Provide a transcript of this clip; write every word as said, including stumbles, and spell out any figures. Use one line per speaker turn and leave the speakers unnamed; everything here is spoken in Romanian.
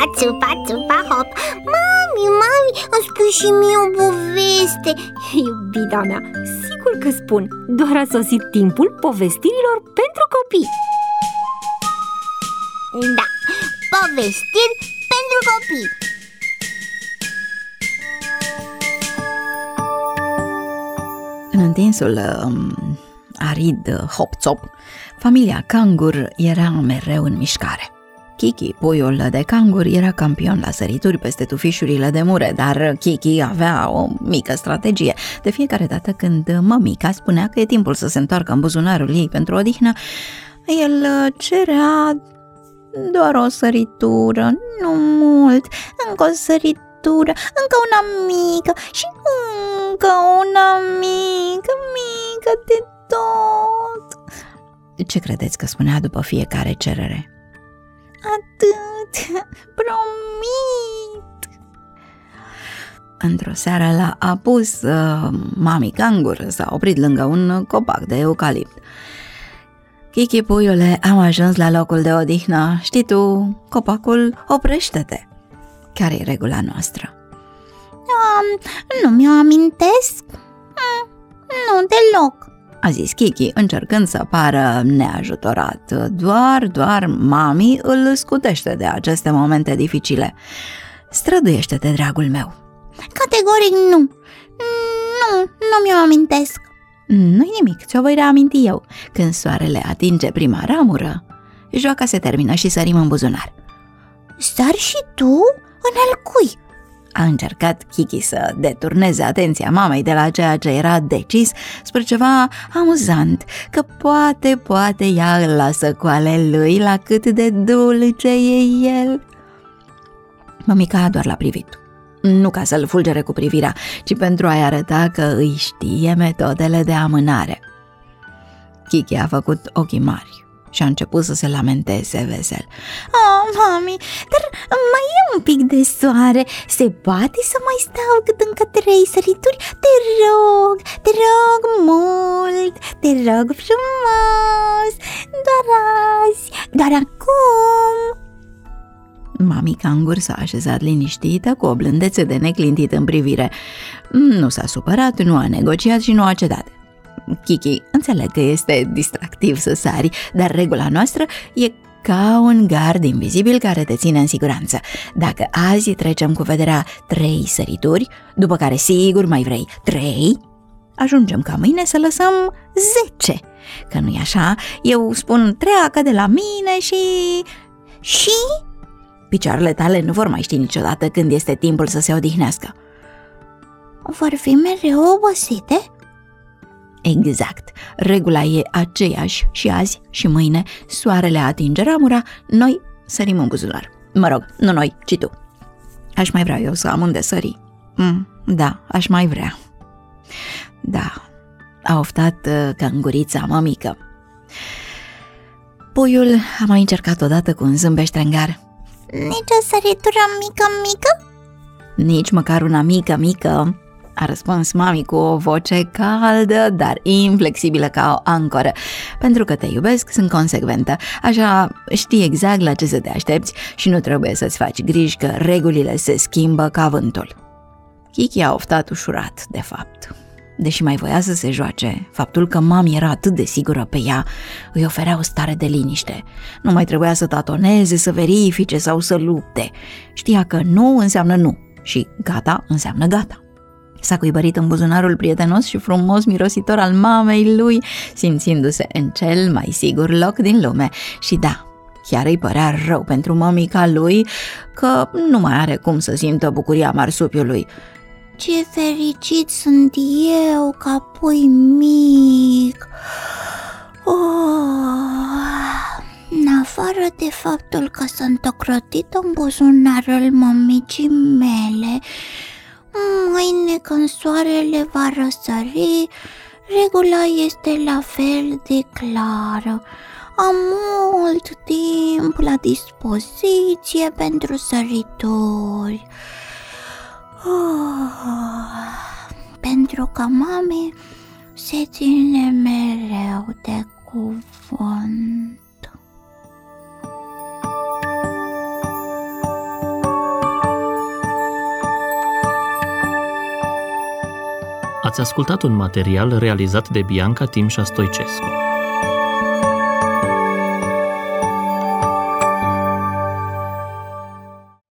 țupa, țupa, hop. Mami, mami, îmi spui și mie o poveste.
Iubita mea, sigur că spun. Doar a sosit timpul povestirilor pentru copii.
Da, povestiri pentru copii.
În întinsul um, arid Hop-Top, familia cangur era mereu în mișcare. Kiki, puiul de cangur, era campion la sărituri peste tufișurile de mure, dar Kiki avea o mică strategie. De fiecare dată când mămica spunea că e timpul să se întoarcă în buzunarul ei pentru odihnă, el cerea doar o săritură, nu mult, încă o săritură, încă una mică și încă una mică, mică de tot. Ce credeți că spunea după fiecare cerere? Atât, promit. Într-o seară l-a apus uh, mami cangur, s-a oprit lângă un copac de eucalipt. Kiki, puiule, am ajuns la locul de odihnă. Știi tu, copacul, oprește-te. Care e regula noastră?
Um, nu mi-o amintesc. Mm, nu deloc,
a zis Kiki, încercând să pară neajutorat. Doar, doar mami îl scutește de aceste momente dificile. Străduiește-te, dragul meu.
Categoric nu. Nu, nu mi-o amintesc.
Nu-i nimic, ți-o voi reaminti eu. Când soarele atinge prima ramură, joaca se termină și sărim în buzunar.
Sar și tu? În al cui?
A încercat Kiki să deturneze atenția mamei de la ceea ce era decis spre ceva amuzant, că poate, poate ea îl lasă cu ale lui la cât de dulce e el. Mămica doar l-a privit, nu ca să-l fulgere cu privirea, ci pentru a-i arăta că îi știe metodele de amânare. Kiki a făcut ochii mari și a început să se lamenteze vesel.
Oh, mami, dar mai e un pic de soare. Se poate să mai stau cât încă trei sărituri? Te rog, te rog mult, te rog frumos. Doar azi, doar acum.
Mami cangur s-a așezat liniștită, cu o blândețe de neclintit în privire. Nu s-a supărat, nu a negociat și nu a cedat. Kiki, înțeleg că este distractiv să sari, dar regula noastră e ca un gard invizibil care te ține în siguranță. Dacă azi trecem cu vederea trei sărituri, după care sigur mai vrei trei, ajungem ca mâine să lăsăm zece. Că nu-i așa? Eu spun treacă de la mine și...
Și?
Picioarele tale nu vor mai ști niciodată când este timpul să se odihnească.
Vor fi mereu obosite?
Exact, regula e aceeași și azi și mâine. Soarele atinge ramura, noi sărim în buzunar. Mă rog, nu noi, ci tu. Aș mai vrea eu să am unde sări. mm, Da, aș mai vrea. Da, a oftat uh, cangurița mămică. Puiul a mai încercat odată cu un zâmbet ștrengar.
Nici o săritură mică, mică?
Nici măcar una mică, mică, a răspuns mami cu o voce caldă, dar inflexibilă ca o ancoră. Pentru că te iubesc, sunt consecventă, așa știi exact la ce să te aștepți și nu trebuie să-ți faci griji că regulile se schimbă ca vântul. Kiki a oftat ușurat, de fapt. Deși mai voia să se joace, faptul că mami era atât de sigură pe ea îi oferea o stare de liniște. Nu mai trebuia să tatoneze, să verifice sau să lupte. Știa că nu înseamnă nu și gata înseamnă gata. S-a cuibărit în buzunarul prietenos și frumos mirositor al mamei lui, simțindu-se în cel mai sigur loc din lume. Și da, chiar îi părea rău pentru mămica lui că nu mai are cum să simtă bucuria marsupiului.
Ce fericit sunt eu ca pui mic! Oh, în afară de faptul că sunt ocrotit în buzunarul mămicii mele, mâine când soarele va răsări, regula este la fel de clară. Am mult timp la dispoziție pentru sărituri. Oh, pentru că mami se ține mereu de cuvânt.
Ați ascultat un material realizat de Bianca Timșa Stoicescu.